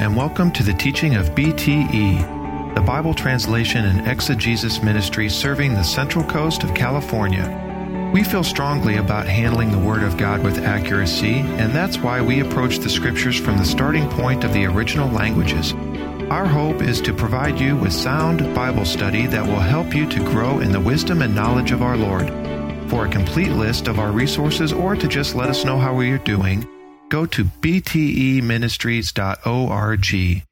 and welcome to the teaching of BTE, the Bible Translation and Exegesis Ministry serving the Central Coast of California. We feel strongly about handling the Word of God with accuracy, and that's why we approach the Scriptures from the starting point of the original languages. Our hope is to provide you with sound Bible study that will help you to grow in the wisdom and knowledge of our Lord. For a complete list of our resources or to just let us know how we are doing, go to bteministries.org.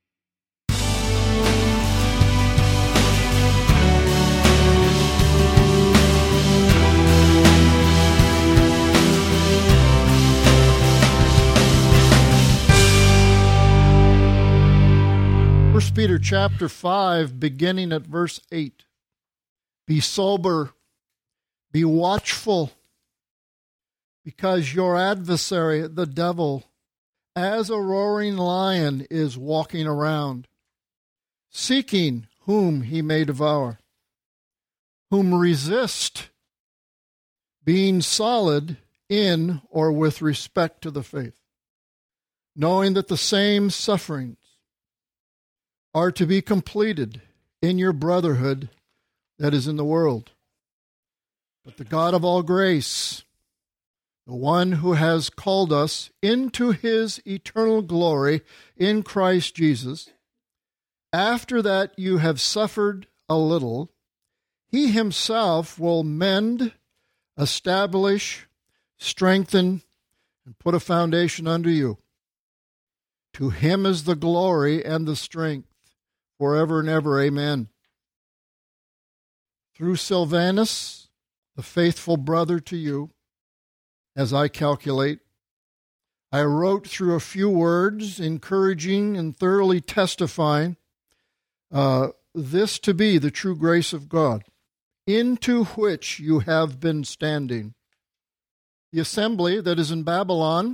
Peter chapter 5, beginning at verse 8. Be sober, be watchful, because your adversary, the devil, as a roaring lion, is walking around, seeking whom he may devour. Whom resist, being solid in or with respect to the faith, knowing that the same sufferings are to be completed in your brotherhood that is in the world. But the God of all grace, the one who has called us into his eternal glory in Christ Jesus, after that you have suffered a little, he himself will mend, establish, strengthen, and put a foundation under you. To him is the glory and the strength forever and ever. Amen. Through Silvanus, the faithful brother to you, as I calculate, I wrote through a few words, encouraging and thoroughly testifying this to be the true grace of God, into which you have been standing. The assembly that is in Babylon,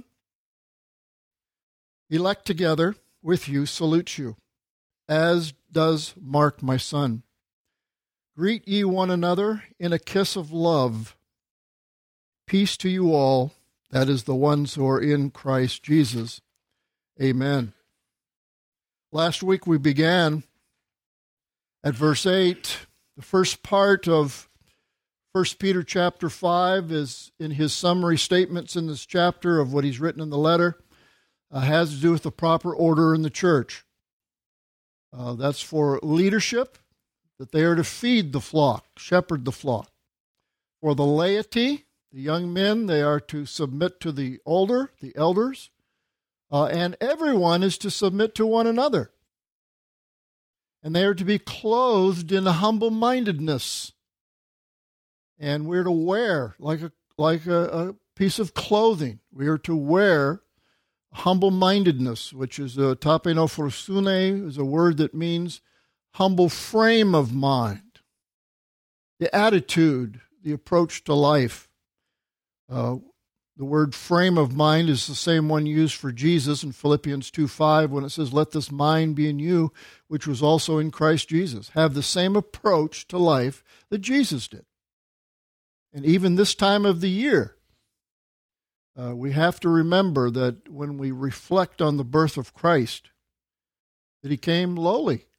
elect together with you, salutes you, as does Mark, my son. Greet ye one another in a kiss of love. Peace to you all, that is, the ones who are in Christ Jesus. Amen. Last week we began at verse 8. The first part of 1 Peter chapter 5 is in his summary statements in this chapter of what he's written in the letter. Has to do with the proper order in the church. That's for leadership, that they are to feed the flock, shepherd the flock. For the laity, the young men, they are to submit to the elders, and everyone is to submit to one another. And they are to be clothed in humble-mindedness. And we're to wear, like a piece of clothing, we are to wear humble-mindedness, which is tapenophorosune, is a word that means humble frame of mind, the attitude, the approach to life. The word frame of mind is the same one used for Jesus in Philippians 2:5 when it says, let this mind be in you, which was also in Christ Jesus. Have the same approach to life that Jesus did. And even this time of the year, we have to remember that when we reflect on the birth of Christ, that he came lowly,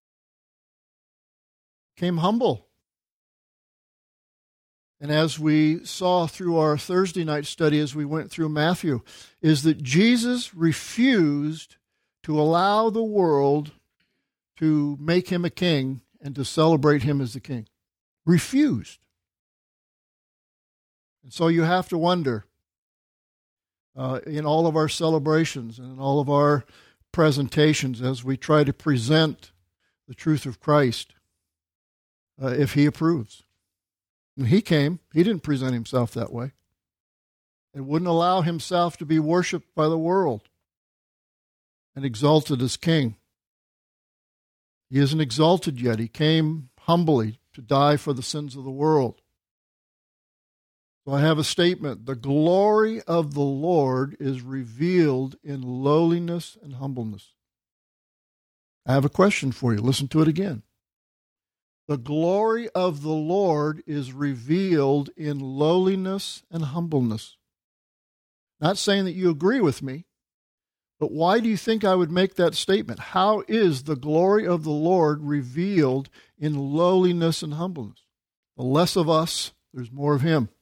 came humble. And as we saw through our Thursday night study as we went through Matthew, is that Jesus refused to allow the world to make him a king and to celebrate him as the king. Refused. And so you have to wonder, in all of our celebrations and in all of our presentations as we try to present the truth of Christ, if he approves. When he came, he didn't present himself that way. And wouldn't allow himself to be worshipped by the world and exalted as king. He isn't exalted yet. He came humbly to die for the sins of the world. So I have a statement. The glory of the Lord is revealed in lowliness and humbleness. I have a question for you. Listen to it again. The glory of the Lord is revealed in lowliness and humbleness. Not saying that you agree with me, But why do you think I would make that statement? How is the glory of the Lord revealed in lowliness and humbleness? The less of us, there's more of Him.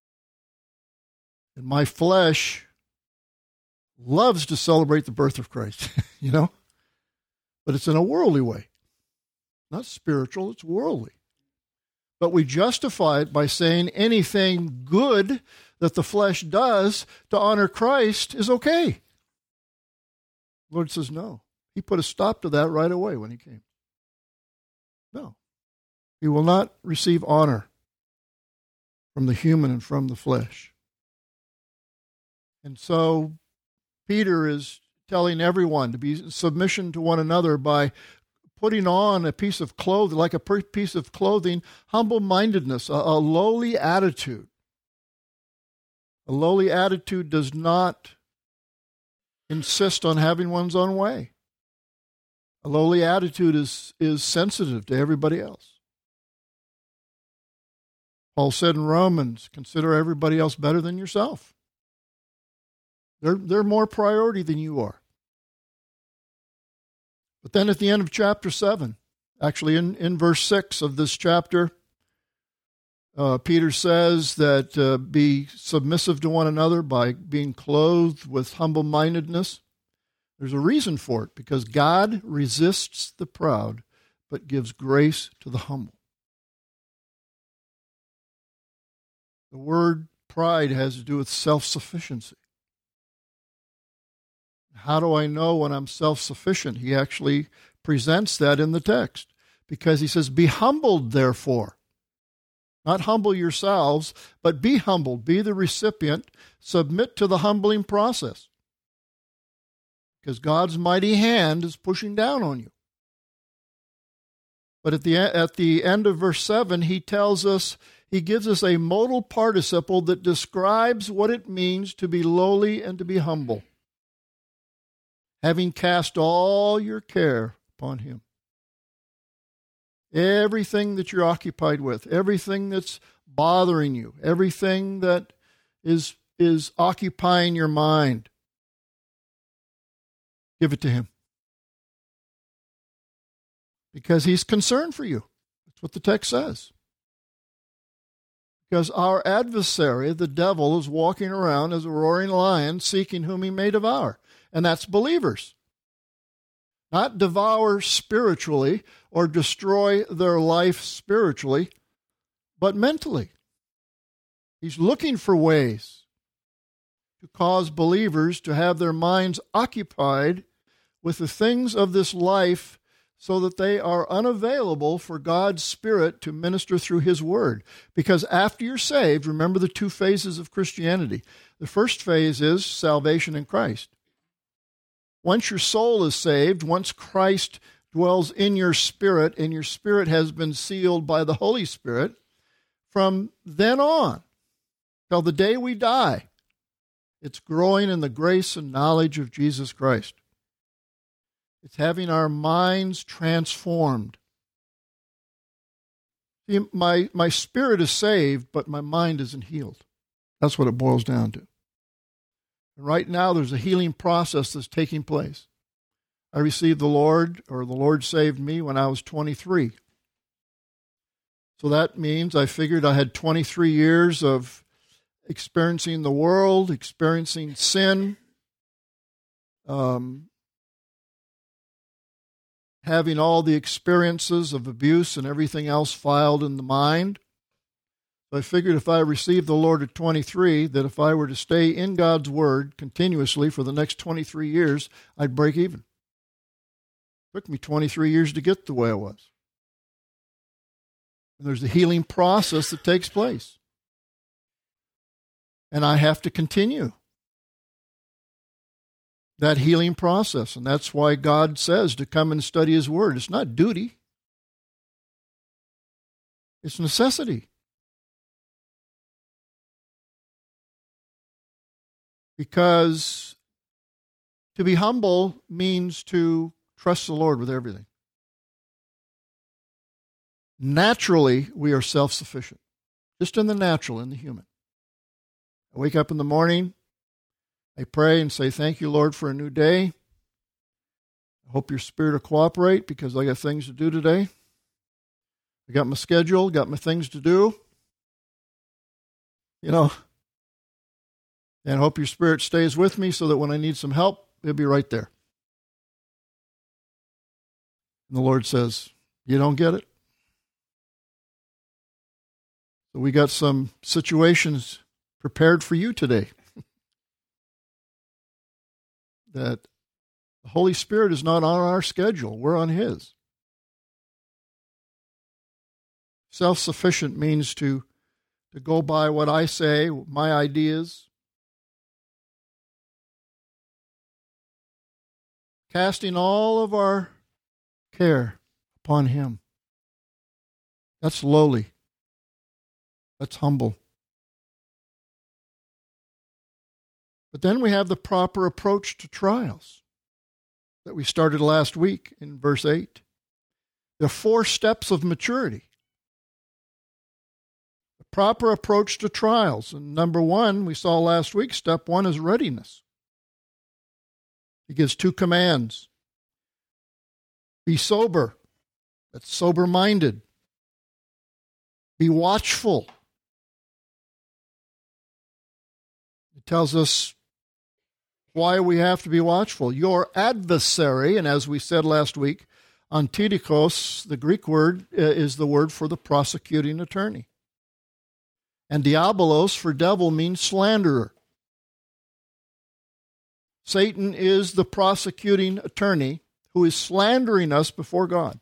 And my flesh loves to celebrate the birth of Christ, but it's in a worldly way. Not spiritual, it's worldly. But we justify it by saying anything good that the flesh does to honor Christ is okay. The Lord says no. He put a stop to that right away when He came. No. He will not receive honor from the human and from the flesh. And so Peter is telling everyone to be in submission to one another by putting on a piece of clothing, like a piece of clothing, humble-mindedness, a lowly attitude. A lowly attitude does not insist on having one's own way. A lowly attitude is sensitive to everybody else. Paul said in Romans, consider everybody else better than yourself. They're more priority than you are. But then at the end of chapter 7, actually in verse 6 of this chapter, Peter says that be submissive to one another by being clothed with humble-mindedness. There's a reason for it, because God resists the proud, but gives grace to the humble. The word pride has to do with self-sufficiency. How do I know when I'm self-sufficient? He actually presents that in the text, because he says, be humbled, therefore. Not humble yourselves, but be humbled. Be the recipient. Submit to the humbling process. Because God's mighty hand is pushing down on you. But at the end of verse 7, he tells us, he gives us a modal participle that describes what it means to be lowly and to be humble. Having cast all your care upon Him. Everything that you're occupied with, everything that's bothering you, everything that is occupying your mind, give it to Him. Because He's concerned for you. That's what the text says. Because our adversary, the devil, is walking around as a roaring lion, seeking whom he may devour. And that's believers. Not devour spiritually or destroy their life spiritually, but mentally. He's looking for ways to cause believers to have their minds occupied with the things of this life so that they are unavailable for God's Spirit to minister through His Word. Because after you're saved, remember the two phases of Christianity. The first phase is salvation in Christ. Once your soul is saved, once Christ dwells in your spirit and your spirit has been sealed by the Holy Spirit, from then on, till the day we die, it's growing in the grace and knowledge of Jesus Christ. It's having our minds transformed. See, my spirit is saved, but my mind isn't healed. That's what it boils down to. And right now, there's a healing process that's taking place. I received the Lord, or the Lord saved me when I was 23. So that means I figured I had 23 years of experiencing the world, experiencing sin, having all the experiences of abuse and everything else filed in the mind. I figured if I received the Lord at 23, that if I were to stay in God's Word continuously for the next 23 years, I'd break even. It took me 23 years to get the way I was. And there's a healing process that takes place. And I have to continue that healing process. And that's why God says to come and study His Word. It's not duty. It's necessity. Because to be humble means to trust the Lord with everything. Naturally, we are self-sufficient. Just in the natural, in the human. I wake up in the morning, I pray and say, thank you, Lord, for a new day. I hope your spirit will cooperate because I got things to do today. I got my schedule, got my things to do. And I hope your spirit stays with me so that when I need some help, it'll be right there. And the Lord says, you don't get it? So we got some situations prepared for you today. That the Holy Spirit is not on our schedule. We're on His. Self-sufficient means to go by what I say, my ideas. Casting all of our care upon Him. That's lowly. That's humble. But then we have the proper approach to trials that we started last week in verse 8. The 4 steps of maturity. The proper approach to trials. And number 1, we saw last week, step 1 is readiness. He gives 2 commands. Be sober. That's sober-minded. Be watchful. It tells us why we have to be watchful. Your adversary, and as we said last week, antidikos, the Greek word, is the word for the prosecuting attorney. And diabolos, for devil, means slanderer. Satan is the prosecuting attorney who is slandering us before God.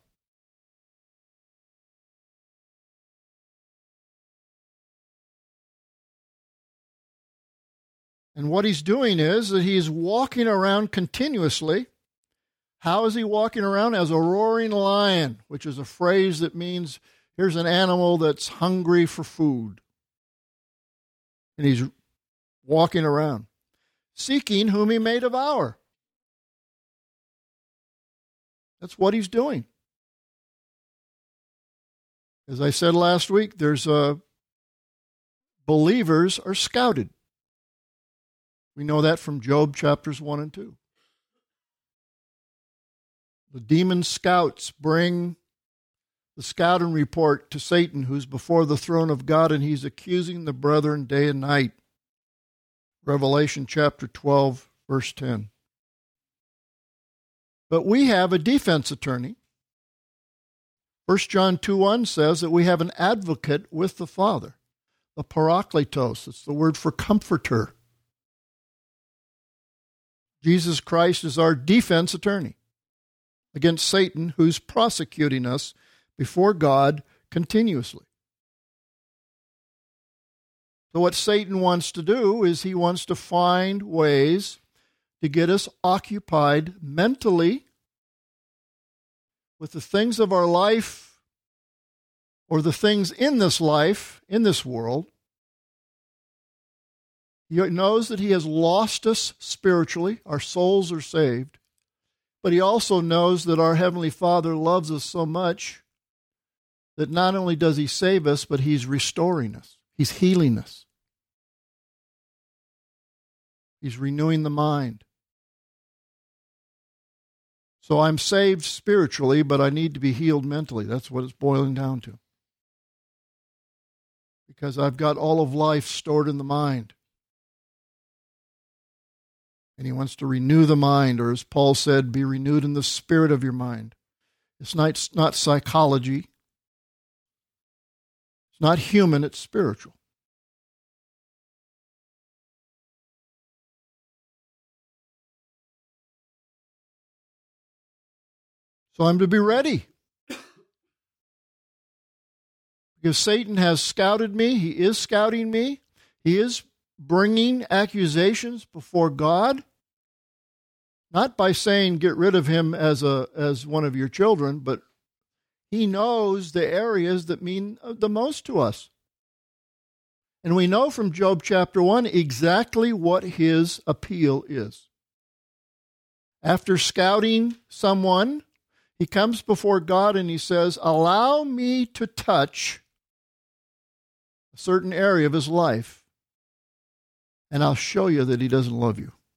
And what he's doing is that he's walking around continuously. How is he walking around? As a roaring lion, which is a phrase that means here's an animal that's hungry for food. And he's walking around, seeking whom he may devour. That's what he's doing. As I said last week, believers are scouted. We know that from Job chapters 1 and 2. The demon scouts bring the scouting report to Satan, who's before the throne of God, and he's accusing the brethren day and night. Revelation chapter 12, verse 10. But we have a defense attorney. 1 John 2:1 says that we have an advocate with the Father, the parakletos. It's the word for comforter. Jesus Christ is our defense attorney against Satan, who's prosecuting us before God continuously. So what Satan wants to do is he wants to find ways to get us occupied mentally with the things of our life or the things in this life, in this world. He knows that he has lost us spiritually. Our souls are saved. But he also knows that our Heavenly Father loves us so much that not only does he save us, but he's restoring us. He's healing us. He's renewing the mind. So I'm saved spiritually, but I need to be healed mentally. That's what it's boiling down to. Because I've got all of life stored in the mind. And he wants to renew the mind, or as Paul said, be renewed in the spirit of your mind. It's not psychology. It's not human, it's spiritual. So I'm to be ready. Because Satan has scouted me. He is scouting me. He is bringing accusations before God. Not by saying get rid of him as one of your children, but he knows the areas that mean the most to us. And we know from Job chapter 1 exactly what his appeal is. After scouting someone, he comes before God and he says, allow me to touch a certain area of his life, and I'll show you that he doesn't love you.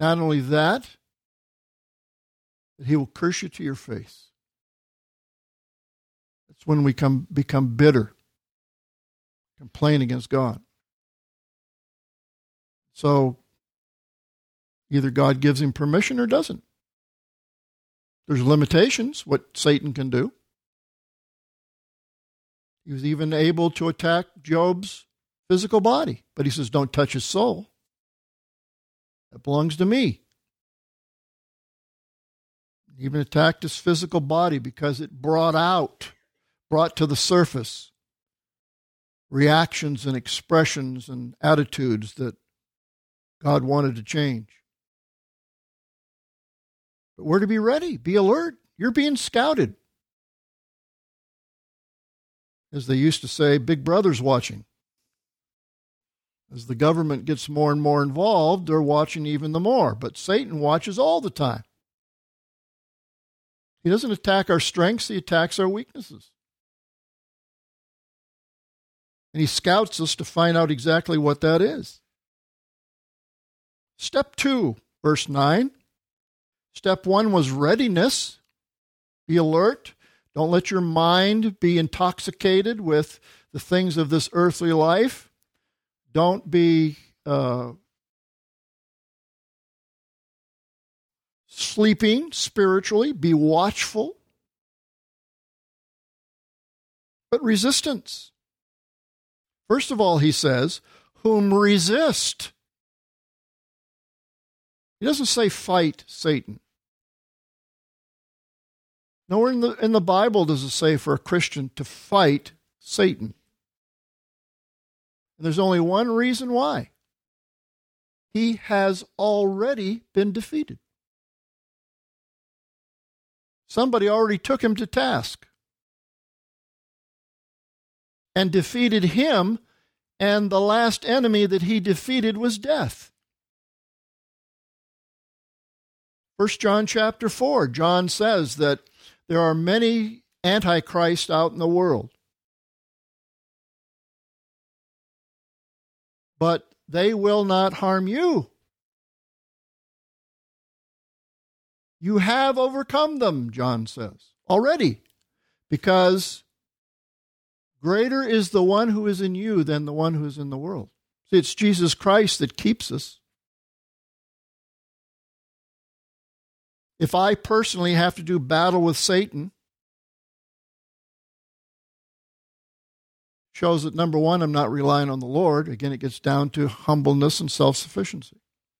Not only that, but he will curse you to your face. That's when we become bitter, complain against God. So either God gives him permission or doesn't. There's limitations, what Satan can do. He was even able to attack Job's physical body, but he says, don't touch his soul. That belongs to me. He even attacked his physical body because it brought to the surface reactions and expressions and attitudes that God wanted to change. But we're to be ready, be alert. You're being scouted. As they used to say, Big Brother's watching. As the government gets more and more involved, they're watching even the more. But Satan watches all the time. He doesn't attack our strengths, he attacks our weaknesses. And he scouts us to find out exactly what that is. Step 2, verse 9. Step 1 was readiness. Be alert. Don't let your mind be intoxicated with the things of this earthly life. Don't be sleeping spiritually. Be watchful. But resistance. First of all, he says, whom resist. He doesn't say fight Satan. Nowhere in the Bible does it say for a Christian to fight Satan. And there's only one reason why. He has already been defeated. Somebody already took him to task and defeated him, and the last enemy that he defeated was death. 1 John chapter 4, John says that there are many antichrists out in the world. But they will not harm you. You have overcome them, John says, already, because greater is the one who is in you than the one who is in the world. See, it's Jesus Christ that keeps us. If I personally have to do battle with Satan, shows that, number one, I'm not relying on the Lord. Again, it gets down to humbleness and self-sufficiency.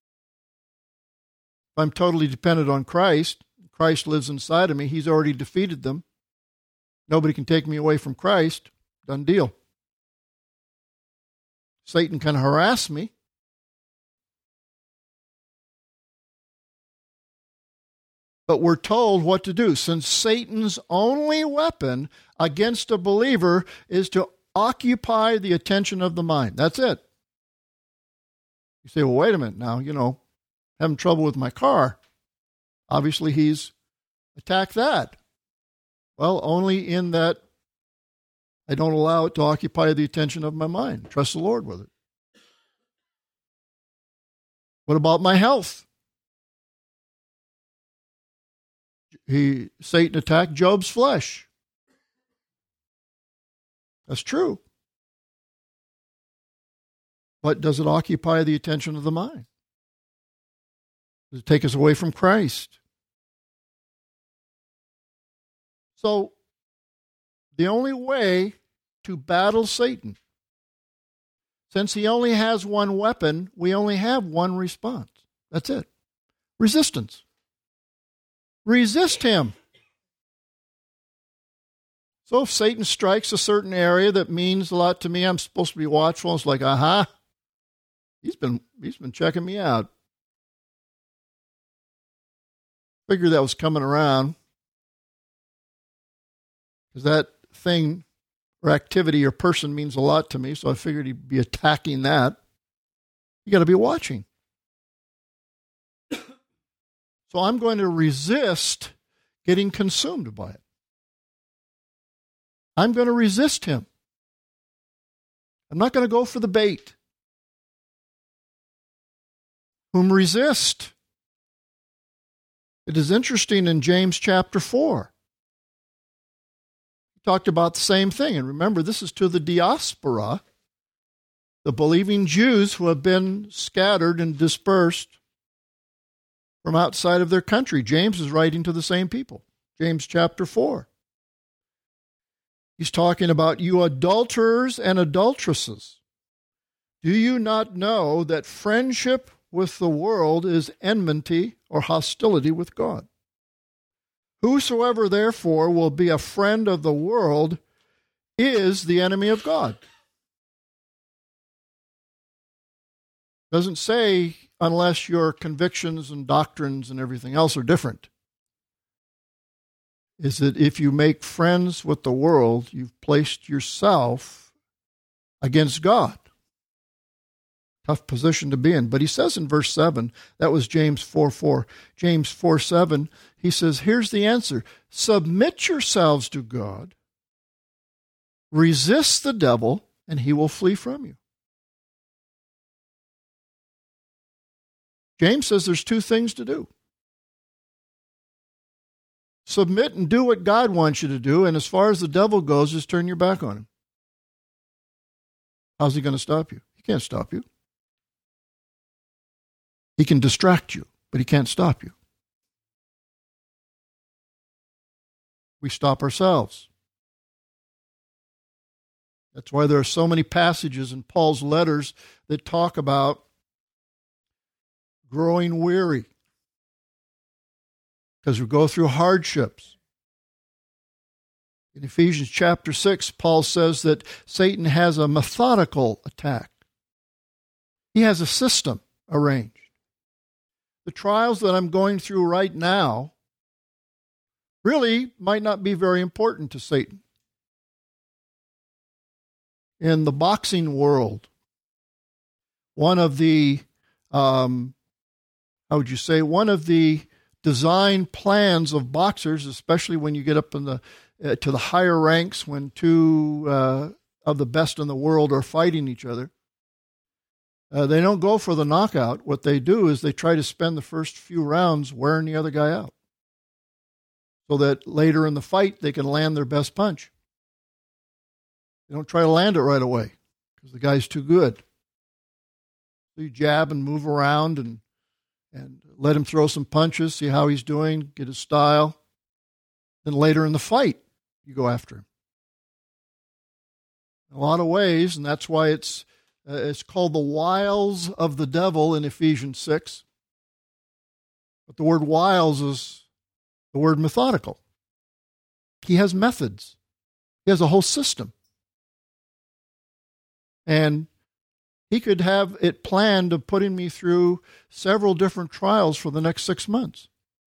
If I'm totally dependent on Christ, Christ lives inside of me, he's already defeated them. Nobody can take me away from Christ. Done deal. Satan can harass me. But we're told what to do. Since Satan's only weapon against a believer is to occupy the attention of the mind. That's it. You say, well, wait a minute now, having trouble with my car. Obviously, he's attacked that. Well, only in that I don't allow it to occupy the attention of my mind. Trust the Lord with it. What about my health? Satan attacked Job's flesh. That's true. But does it occupy the attention of the mind? Does it take us away from Christ? So, the only way to battle Satan, since he only has one weapon, we only have one response. That's it. Resistance. Resist him. So if Satan strikes a certain area that means a lot to me, I'm supposed to be watchful. It's like, aha, he's been checking me out. Figured that was coming around, because that thing or activity or person means a lot to me, so I figured he'd be attacking that. You got to be watching. So I'm going to resist getting consumed by it. I'm going to resist him. I'm not going to go for the bait. Whom resist. It is interesting in James chapter 4. He talked about the same thing. And remember, this is to the diaspora, the believing Jews who have been scattered and dispersed from outside of their country. James is writing to the same people. James chapter 4. He's talking about you adulterers and adulteresses. Do you not know that friendship with the world is enmity or hostility with God? Whosoever therefore will be a friend of the world is the enemy of God. Doesn't say unless your convictions and doctrines and everything else are different. Is that if you make friends with the world, you've placed yourself against God. Tough position to be in. But he says in verse 7, that was James 4:4. James 4:7, he says, here's the answer. Submit yourselves to God. Resist the devil, and he will flee from you. James says there's two things to do. Submit and do what God wants you to do, and as far as the devil goes, just turn your back on him. How's he going to stop you? He can't stop you. He can distract you, but he can't stop you. We stop ourselves. That's why there are so many passages in Paul's letters that talk about growing weary, because we go through hardships. In Ephesians chapter 6, Paul says that Satan has a methodical attack. He has a system arranged. The trials that I'm going through right now really might not be very important to Satan. In the boxing world, one of the, one of the design plans of boxers, especially when you get up in to the higher ranks, when two of the best in the world are fighting each other, they don't go for the knockout. What they do is they try to spend the first few rounds wearing the other guy out, so that later in the fight they can land their best punch. They don't try to land it right away because the guy's too good. So you jab and move around and let him throw some punches, see how he's doing, get his style. Then later in the fight, you go after him. In a lot of ways, and that's why it's called the wiles of the devil in Ephesians 6. But the word wiles is the word methodical. He has methods. He has a whole system. And he could have it planned of putting me through several different trials for the next 6 months,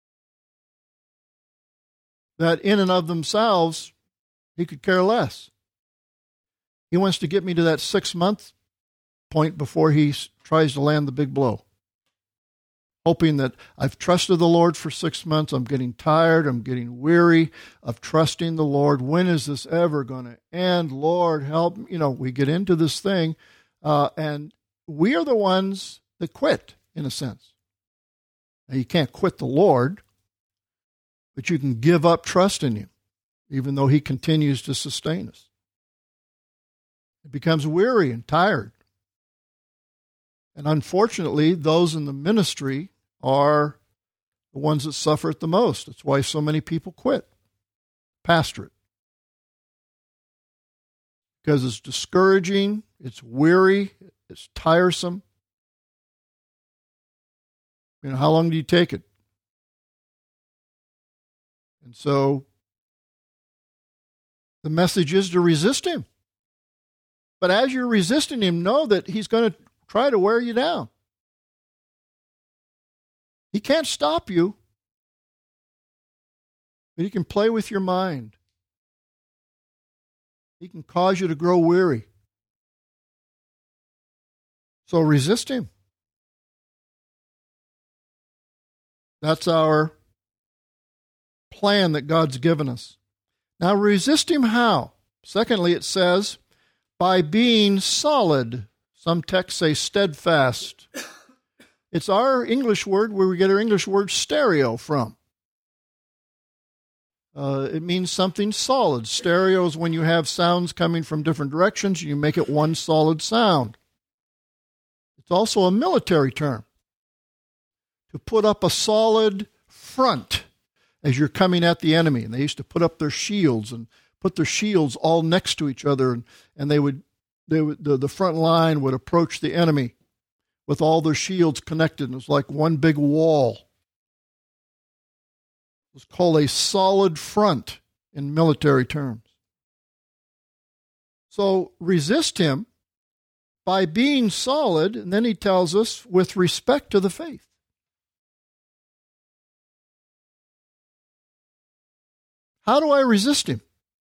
that in and of themselves, he could care less. He wants to get me to that 6-month point before he tries to land the big blow, hoping that I've trusted the Lord for 6 months. I'm getting tired. I'm getting weary of trusting the Lord. When is this ever going to end? Lord, help me. We get into this thing, and we are the ones that quit, in a sense. Now, you can't quit the Lord, but you can give up trust in him, even though he continues to sustain us. It becomes weary and tired. And unfortunately, those in the ministry are the ones that suffer it the most. That's why so many people quit pastorate. Because it's discouraging, it's weary, it's tiresome. How long do you take it? And so the message is to resist him. But as you're resisting him, know that he's going to try to wear you down. He can't stop you, but he can play with your mind. He can cause you to grow weary. So resist him. That's our plan that God's given us. Now resist him how? Secondly, it says, by being solid. Some texts say steadfast. It's our English word where we get our English word stereo from. It means something solid. Stereo is when you have sounds coming from different directions, you make it one solid sound. It's also a military term. To put up a solid front as you're coming at the enemy. And they used to put up their shields and put their shields all next to each other, and the front line would approach the enemy with all their shields connected. And it was like one big wall. It was called a solid front in military terms. So resist him by being solid, and then he tells us, with respect to the faith. How do I resist him?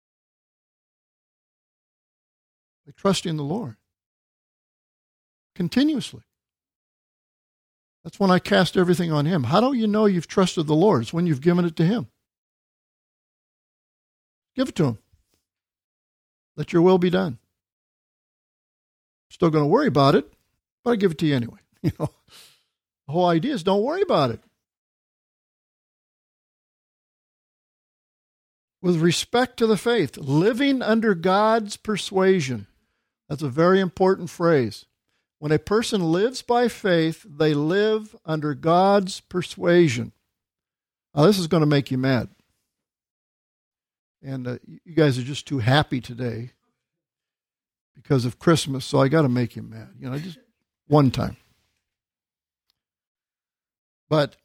By trusting the Lord. Continuously. That's when I cast everything on him. How do you know you've trusted the Lord? It's when you've given it to him. Give it to him. Let your will be done. Still going to worry about it, but I give it to you anyway. The whole idea is don't worry about it. With respect to the faith, living under God's persuasion. That's a very important phrase. When a person lives by faith, they live under God's persuasion. Now, this is going to make you mad. And you guys are just too happy today because of Christmas, so I got to make you mad. Just one time. But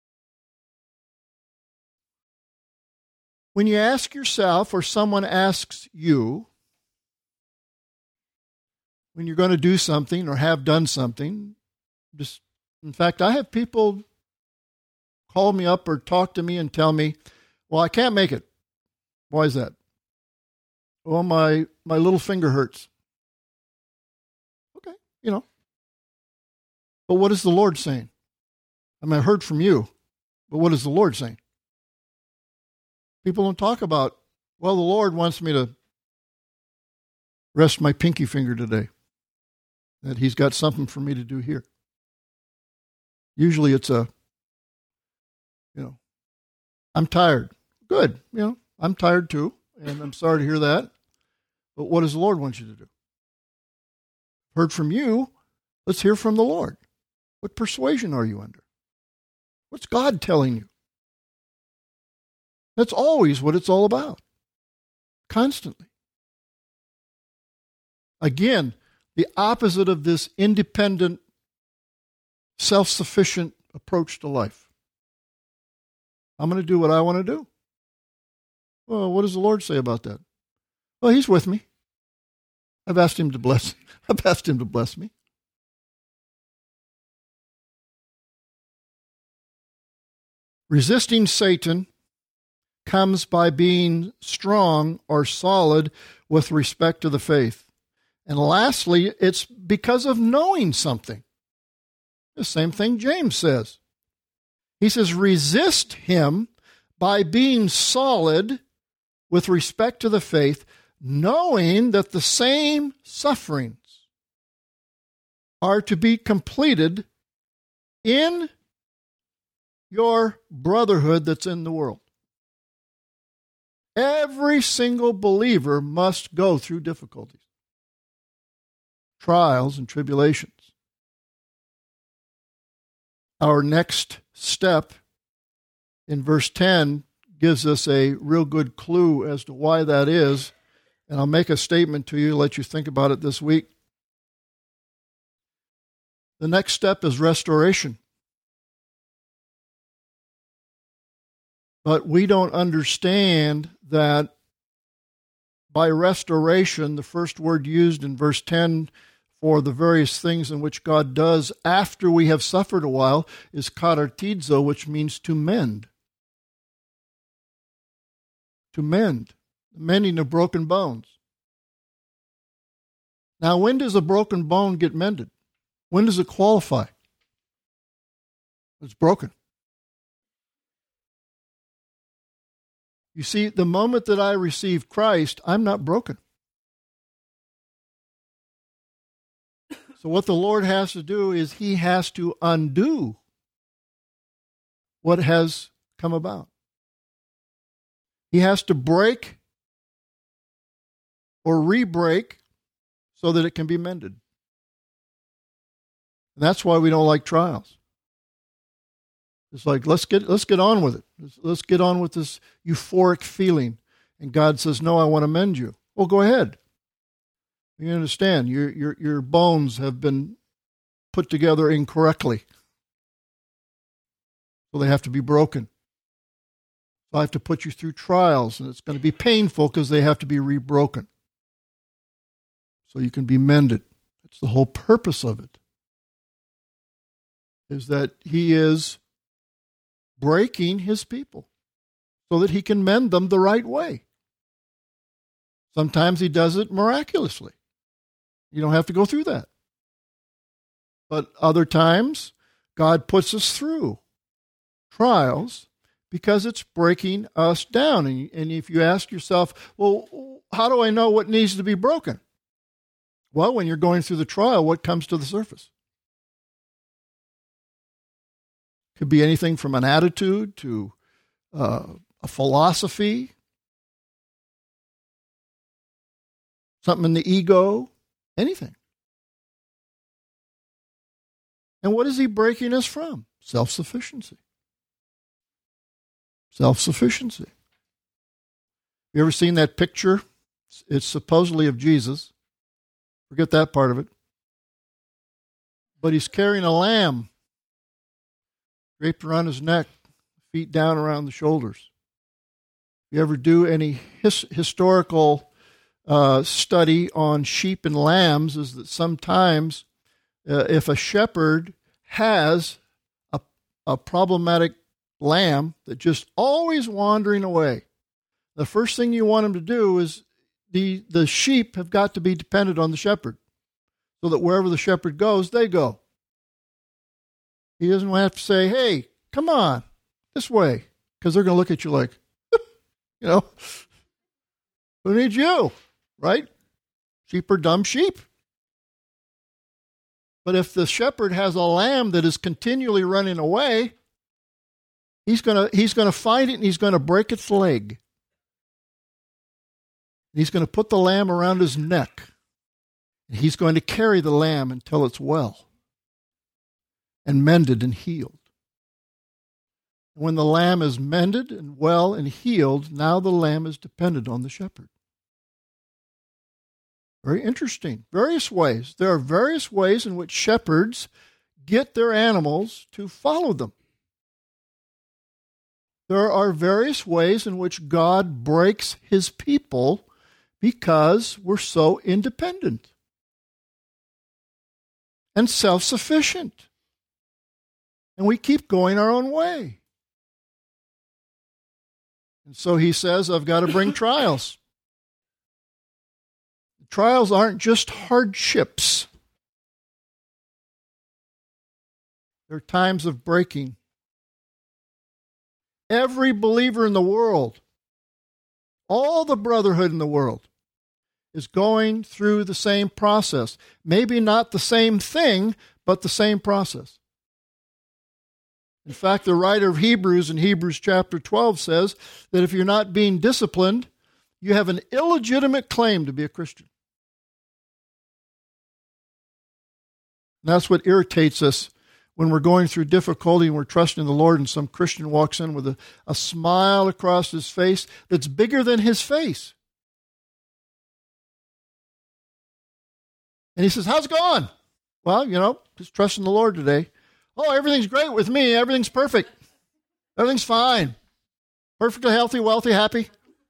when you ask yourself, or someone asks you, when you're going to do something or have done something, in fact, I have people call me up or talk to me and tell me, well, I can't make it. Why is that? Well, my little finger hurts. Okay, But what is the Lord saying? I heard from you, but what is the Lord saying? People don't talk about, well, the Lord wants me to rest my pinky finger today. That he's got something for me to do here. Usually it's I'm tired. Good. I'm tired too, and I'm sorry to hear that. But what does the Lord want you to do? Heard from you. Let's hear from the Lord. What persuasion are you under? What's God telling you? That's always what it's all about. Constantly. Again, the opposite of this independent, self-sufficient approach to life. I'm going to do what I want to do. Well, what does the Lord say about that? Well, he's with me. I've asked him to bless me. Resisting Satan comes by being strong or solid with respect to the faith. And lastly, it's because of knowing something. The same thing James says. He says, resist him by being solid with respect to the faith, knowing that the same sufferings are to be completed in your brotherhood that's in the world. Every single believer must go through difficulties, trials, and tribulations. Our next step in verse 10 gives us a real good clue as to why that is, and I'll make a statement to you, let you think about it this week. The next step is restoration. But we don't understand that by restoration, the first word used in verse 10 for the various things in which God does after we have suffered a while is katartizo, which means to mend. To mend. Mending of broken bones. Now, when does a broken bone get mended? When does it qualify? It's broken. You see, the moment that I receive Christ, I'm not broken. So what the Lord has to do is he has to undo what has come about. He has to break or re-break so that it can be mended. And that's why we don't like trials. It's like, let's get on with it. Let's get on with this euphoric feeling. And God says, no, I want to mend you. Well, go ahead. You understand, your bones have been put together incorrectly. So they have to be broken. So I have to put you through trials, and it's going to be painful because they have to be rebroken. So you can be mended. That's the whole purpose of it. Is that he is breaking his people so that he can mend them the right way. Sometimes he does it miraculously. You don't have to go through that. But other times, God puts us through trials because it's breaking us down. And if you ask yourself, well, how do I know what needs to be broken? Well, when you're going through the trial, what comes to the surface? Could be anything from an attitude to a philosophy, something in the ego, anything. And what is he breaking us from? Self-sufficiency. Self-sufficiency. You ever seen that picture? It's supposedly of Jesus. Forget that part of it. But he's carrying a lamb draped around his neck, feet down around the shoulders. If you ever do any historical study on sheep and lambs, is that sometimes if a shepherd has a problematic lamb that's just always wandering away, the first thing you want him to do is the sheep have got to be dependent on the shepherd so that wherever the shepherd goes, they go. He doesn't have to say, hey, come on, this way, because they're going to look at you like, who needs you, right? Sheep are dumb sheep. But if the shepherd has a lamb that is continually running away, he's going to find it and he's going to break its leg. And he's going to put the lamb around his neck. And he's going to carry the lamb until it's well and mended and healed. When the lamb is mended and well and healed, now the lamb is dependent on the shepherd. Very interesting. Various ways. There are various ways in which shepherds get their animals to follow them. There are various ways in which God breaks his people because we're so independent and self-sufficient. And we keep going our own way. And so he says, I've got to bring trials. Trials aren't just hardships. They're times of breaking. Every believer in the world, all the brotherhood in the world, is going through the same process. Maybe not the same thing, but the same process. In fact, the writer of Hebrews in Hebrews chapter 12 says that if you're not being disciplined, you have an illegitimate claim to be a Christian. And that's what irritates us when we're going through difficulty and we're trusting the Lord and some Christian walks in with a smile across his face that's bigger than his face. And he says, how's it going? Well, just trusting the Lord today. Oh, everything's great with me. Everything's perfect. Everything's fine. Perfectly healthy, wealthy, happy.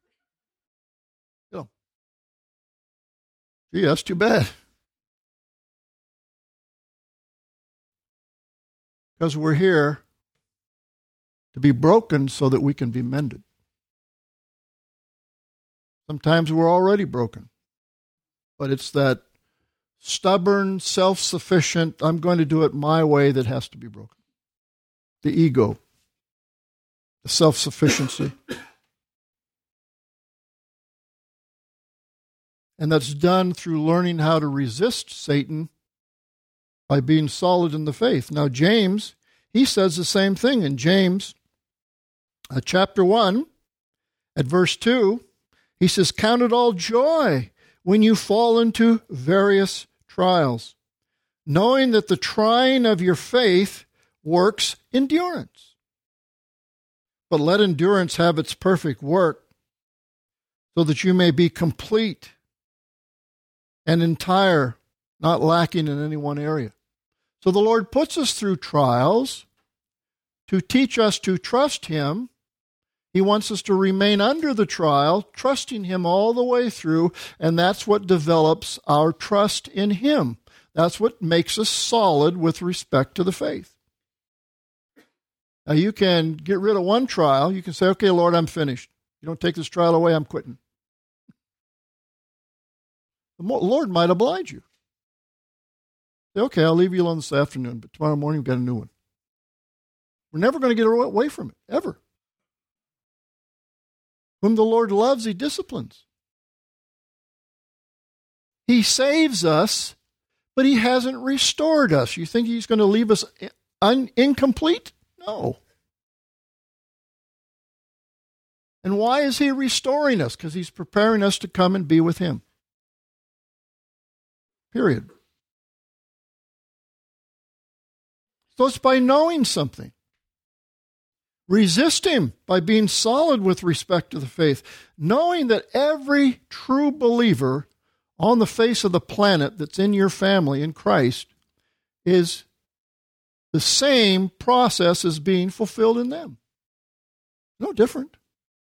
Gee, that's too bad. Because we're here to be broken so that we can be mended. Sometimes we're already broken. But it's that stubborn, self-sufficient, I'm going to do it my way that has to be broken. The ego, the self-sufficiency. And that's done through learning how to resist Satan by being solid in the faith. Now, James, he says the same thing in James chapter 1 At verse 2, he says, "Count it all joy when you fall into various trials, knowing that the trying of your faith works endurance. But let endurance have its perfect work, so that you may be complete and entire, not lacking in any one area." So the Lord puts us through trials to teach us to trust Him. He wants us to remain under the trial, trusting Him all the way through, and that's what develops our trust in Him. That's what makes us solid with respect to the faith. Now, you can get rid of one trial. You can say, "Okay, Lord, I'm finished. You don't take this trial away, I'm quitting." The Lord might oblige you. Say, "Okay, I'll leave you alone this afternoon, but tomorrow morning we've got a new one." We're never going to get away from it, ever. Whom the Lord loves, He disciplines. He saves us, but He hasn't restored us. You think He's going to leave us incomplete? No. And why is He restoring us? Because He's preparing us to come and be with Him. Period. So it's by knowing something. Resist Him by being solid with respect to the faith, knowing that every true believer on the face of the planet that's in your family in Christ is the same process is being fulfilled in them. No different.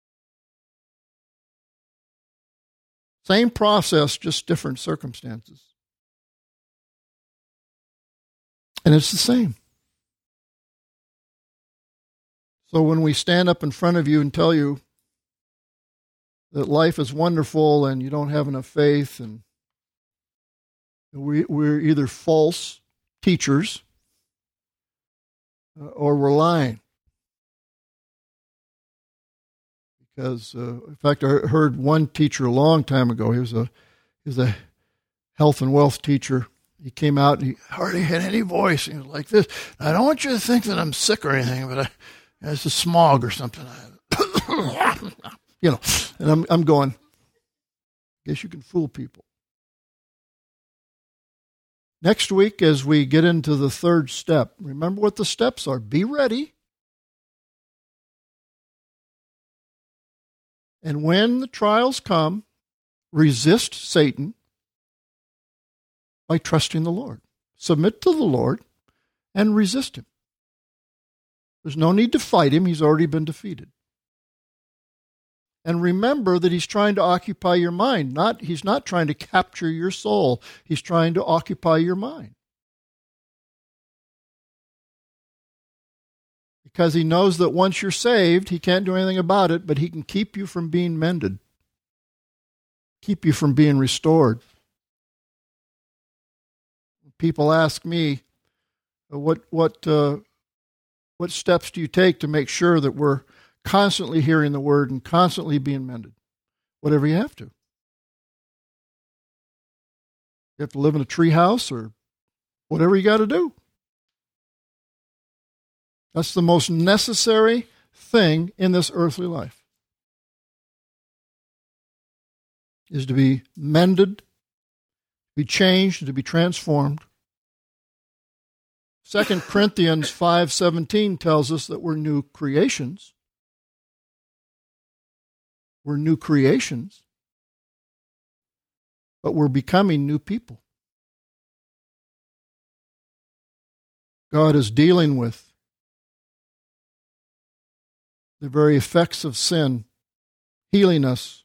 Same process, just different circumstances. And it's the same. So when we stand up in front of you and tell you that life is wonderful and you don't have enough faith, and we're either false teachers or we're lying. Because, in fact, I heard one teacher a long time ago. He was a health and wealth teacher. He came out and he hardly had any voice. He was like this. "I don't want you to think that I'm sick or anything, but it's a smog or something." And I'm going, I guess you can fool people. Next week, as we get into the third step, remember what the steps are. Be ready. And when the trials come, resist Satan by trusting the Lord. Submit to the Lord and resist him. There's no need to fight him. He's already been defeated. And remember that he's trying to occupy your mind. He's not trying to capture your soul. He's trying to occupy your mind. Because he knows that once you're saved, he can't do anything about it, but he can keep you from being mended, keep you from being restored. People ask me, what steps do you take to make sure that we're constantly hearing the word and constantly being mended? Whatever you have to. You have to live in a tree house or whatever you got to do. That's the most necessary thing in this earthly life, is to be mended, to be changed, to be transformed. 2 Corinthians 5:17 tells us that we're new creations. We're new creations, but we're becoming new people. God is dealing with the very effects of sin, healing us,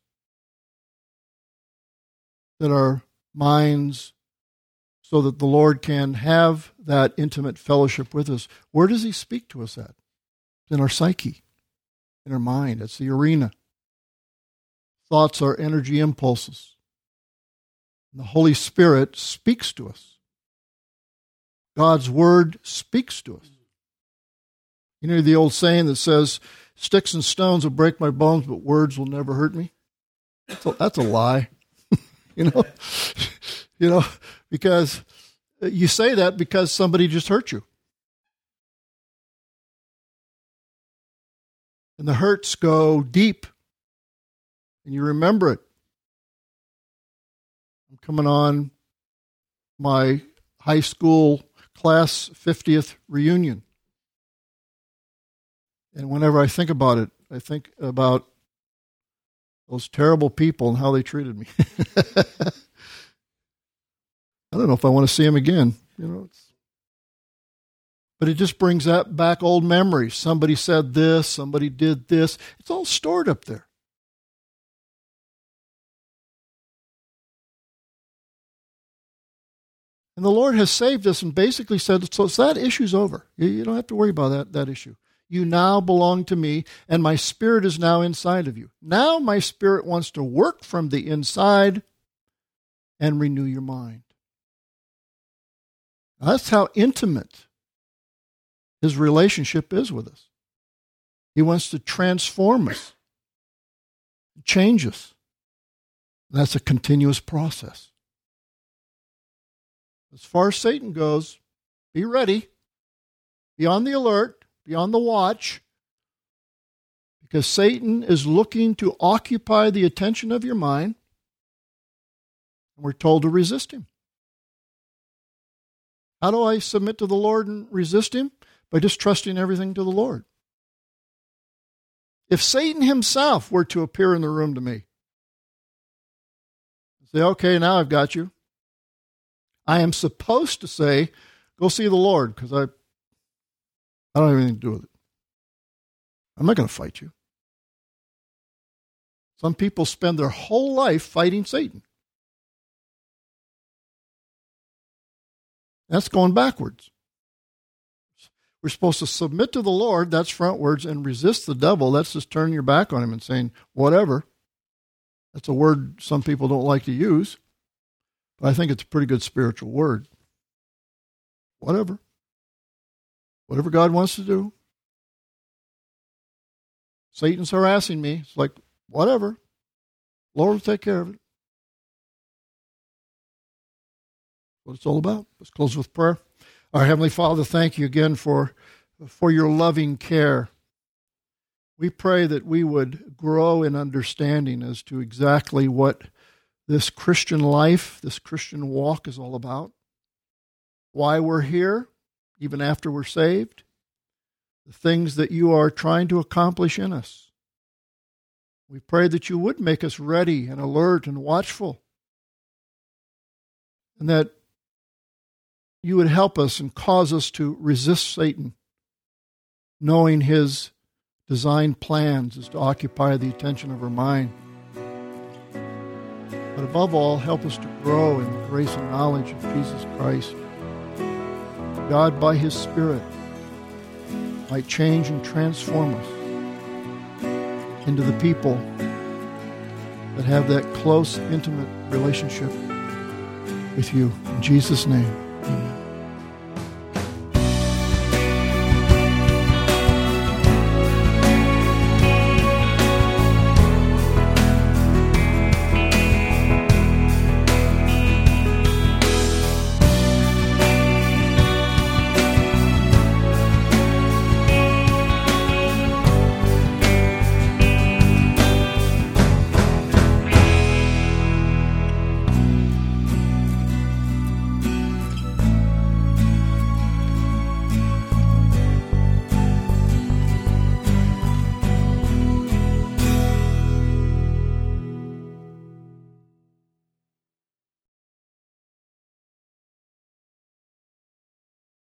that our minds, so that the Lord can have that intimate fellowship with us. Where does he speak to us at? In our psyche, in our mind. It's the arena. Thoughts are energy impulses. And the Holy Spirit speaks to us. God's Word speaks to us. You know the old saying that says, "Sticks and stones will break my bones, but words will never hurt me"? That's a lie. you know, because you say that because somebody just hurt you. And the hurts go deep. and you remember it. I'm coming on my high school class 50th reunion. And whenever I think about it, I think about those terrible people and how they treated me. I don't know if I want to see them again. But it just brings back old memories. Somebody said this, somebody did this. It's all stored up there. And the Lord has saved us and basically said, so that issue's over. You don't have to worry about that issue. You now belong to me, and my Spirit is now inside of you. Now my Spirit wants to work from the inside and renew your mind. Now, that's how intimate His relationship is with us. He wants to transform us, change us. That's a continuous process. As far as Satan goes, be ready, be on the alert, be on the watch, because Satan is looking to occupy the attention of your mind, and we're told to resist him. How do I submit to the Lord and resist him? By just trusting everything to the Lord. If Satan himself were to appear in the room to me, say, okay, now I've got you. I am supposed to say, go see the Lord, because I don't have anything to do with it. I'm not going to fight you. Some people spend their whole life fighting Satan. That's going backwards. We're supposed to submit to the Lord, that's frontwards, and resist the devil. That's just turning your back on him and saying, whatever. That's a word some people don't like to use, but I think it's a pretty good spiritual word. Whatever. Whatever God wants to do. Satan's harassing me. It's like, whatever. Lord will take care of it. What it's all about. Let's close with prayer. Our Heavenly Father, thank you again for your loving care. We pray that we would grow in understanding as to exactly what this Christian life, this Christian walk is all about, why we're here, even after we're saved, the things that you are trying to accomplish in us. We pray that you would make us ready and alert and watchful, and that you would help us and cause us to resist Satan, knowing his designed plans is to occupy the attention of our mind. But above all, help us to grow in the grace and knowledge of Jesus Christ. God, by his Spirit, might change and transform us into the people that have that close, intimate relationship with you. In Jesus' name, amen.